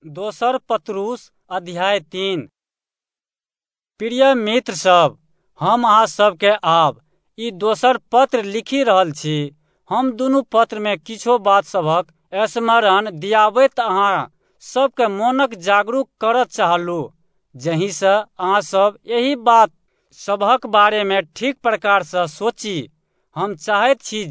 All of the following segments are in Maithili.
दोसर पत्रुस अध्याय 3। प्रिय मित्र सब, हम अहाँ सबके आब ई दोसर पत्र लिखि रहल छी। हम दुनू पत्र में किछो बात सभक स्मरण दियाबैत अहाँ सबके मोनक जागरूक करऽ चाहलू, जहिसँ अहाँ सब यही बात सभक बारे में ठीक प्रकार से सोची। हम चाहैत छी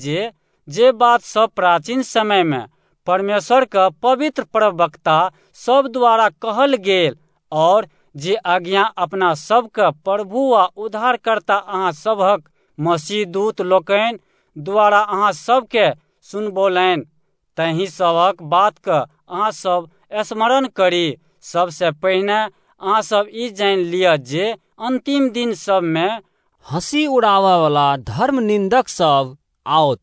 जे बात सब प्राचीन समय में परमेश्वर के पवित्र प्रवक्ता सब द्वारा कहल गेल, और जे आज्ञा अपना सबके प्रभु आ उद्धारकर्ता अहाँ सभक मसीह दूत लोकनि द्वारा अहाँ सबके सुनबोलनि, तहि सबक बात के अहाँ सब स्मरण करी। सबसे पहिने अहाँ सब ई जानि लिअ जे अंतिम दिन सब में हंसी उड़ावा वाला धर्म निंदक सब आओत।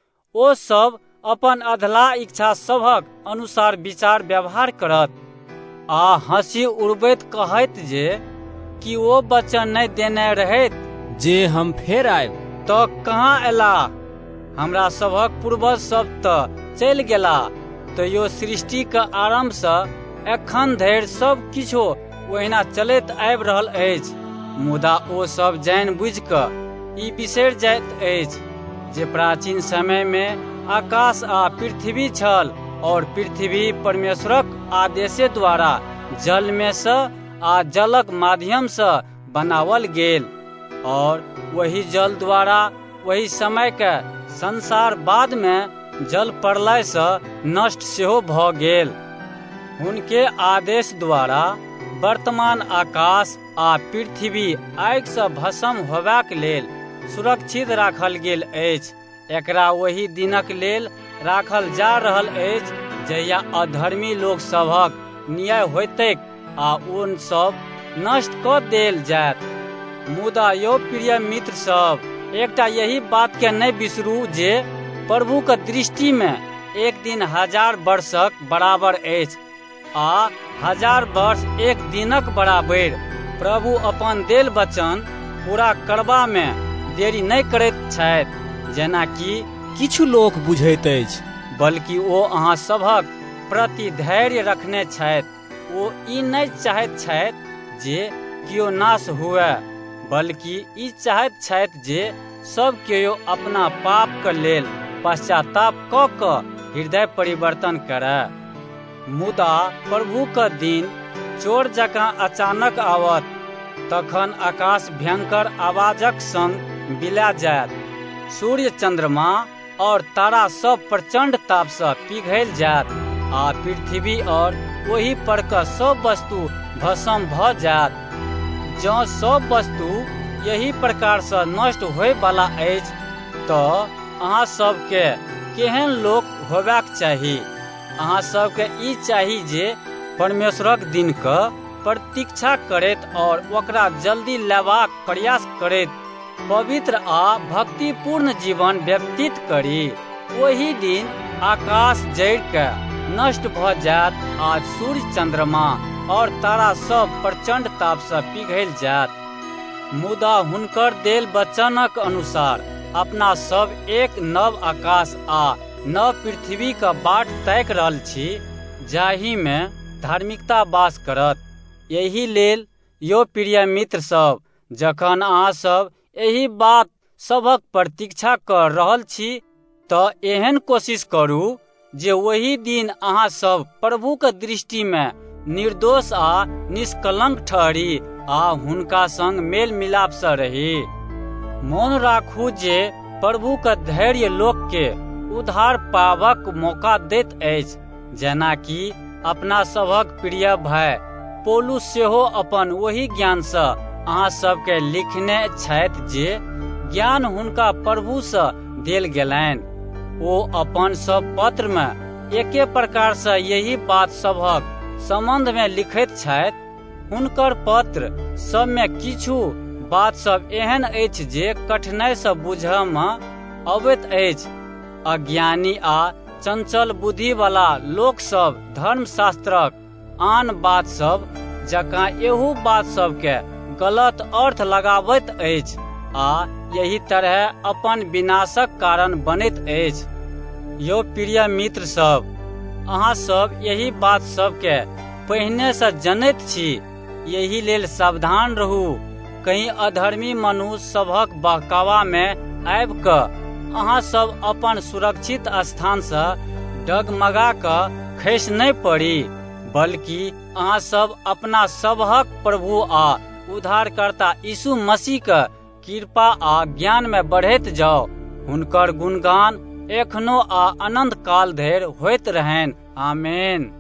ओ सब अपन अधला इच्छा सभक अनुसार विचार व्यवहार करत, आ हंसी उड़बैत कहैत जे कि ओ वचन नहीं देने रहैत जे हम फेर आयब। तो कहाँ एला? हमरा सभक पूर्वज सब तऽ चलि गेला, तैयो सृष्टि के आरंभ से एखन धरि सब किछो ओहिना चलैत आबि रहल अछि। मुदा ओ सब जानि बुझि कऽ ई बिसरि जाइत अछि जे प्राचीन समय में आकाश आ पृथ्वी छल, और पृथ्वी परमेश्वरक आदेशे द्वारा जल में से आ जलक माध्यम से बनावल गेल, और वही जल द्वारा वही समय के संसार बाद में जल प्रलय से नष्ट सेहो भ गेल। हुनके आदेश द्वारा वर्तमान आकाश आ पृथ्वी आगि से भस्म होबाक लेल सुरक्षित राखल गेल अछि। एकरा वही दिनक लेल राखल जा रहल अछि जहिया अधर्मी लोक सभक न्याय होयतैक आ उन सब नष्ट क देल जायत। मुदा यौ प्रिय मित्र सब, एकटा यही बात के नहीं बिसरू जे प्रभु के दृष्टि में एक दिन 1000 वर्षक बराबर अछि, आ 1000 वर्ष एक दिनक बराबर। प्रभु अपन देल वचन पूरा करबा में देरी नहीं करैत छथि, जेना कि किछु लोक बुझैत अछि, बल्कि ओ अहाँ सभक प्रति धैर्य रखने छथि। ओ ई नहीं चाहैत छथि जे कियो नाश हुए, बल्कि ई चाहैत छथि जे सब केओ अपना पाप के लेल पश्चाताप क कऽ हृदय परिवर्तन करय। मुदा प्रभु के दिन चोर जकाँ अचानक आवत, तखन आकाश भयंकर आवाजक संग बिला जायत, सूर्य चंद्रमा और तारा सब प्रचंड ताप से पिघल जायत, आ पृथ्वी और वही पर का सब वस्तु भस्म भ जायत। जँ सब वस्तु यही प्रकार से नष्ट होय वाला अछि, तो अहाँ सबके केहन लोक होबाक चाही? अहाँ सबके ई चाही जे परमेश्वरक दिन के प्रतीक्षा करैत और ओकरा जल्दी लेबाक प्रयास करैत पवित्र आ भक्तिपूर्ण जीवन व्यतीत करी। वही दिन आकाश जरि के नष्ट भ जायत, आ सूर्य चंद्रमा और तारा सब प्रचंड ताप से पिघल जायत। मुदा हुनकर देल वचनक अनुसार अपना सब एक नव आकाश आ नव पृथ्वी का बाट ताकि रहल छी, जाहि में धार्मिकता वास करत। यही लेल यो प्रिय मित्र सब, जखन अहाँ सब यही बात सभक प्रतीक्षा कर रहल छी, तो एहन कोशिश करू जे वही दिन अहाँ सब प्रभु के दृष्टि में निर्दोष आ निष्कलंक ठहरी, आ हुनका संग मेल मिलाप से रही। मोन राखू जे प्रभु के धैर्य लोक के उद्धार पावक मौका दैत अछि, जेना कि अपना सभक प्रिय भाई पौलुस सेहो अपन वही ज्ञान से अहाँ सबके लिखने छथि जे ज्ञान हुनका प्रभु से देल गेलनि। ओ अपन सब पत्र में एके प्रकार से यही बात सभक संबंध में लिखैत छथि। हुनकर पत्र सब में किछु बात सब एहन अछि जे कठिनाई से बुझय में अबैत अछि। अज्ञानी आ चंचल बुद्धि वाला लोक सब धर्मशास्त्रक आन बात सब जकाँ एहू बात सब के गलत अर्थ लगाबैत अछि, आ यही तरह अपन विनाशक कारण बनैत अछि। यो प्रिय मित्र सब, अहाँ सब यही बात सब के पहिने से जनैत छी। यही लेल सावधान रहू, कहीं अधर्मी मनुष्य सभक बहकावा में आबि कऽ अहाँ सब अपन सुरक्षित स्थान से डगमगा कऽ खसि नहि पड़ी, बल्कि अहाँ सब अपना सभक प्रभु आ उद्धारकर्ता यीशु मसीह के कृपा आ ज्ञान में बढ़ैत जाओ। हुनकर गुणगान एखनो आ अनंत काल धरि होइत रहनि। आमेन।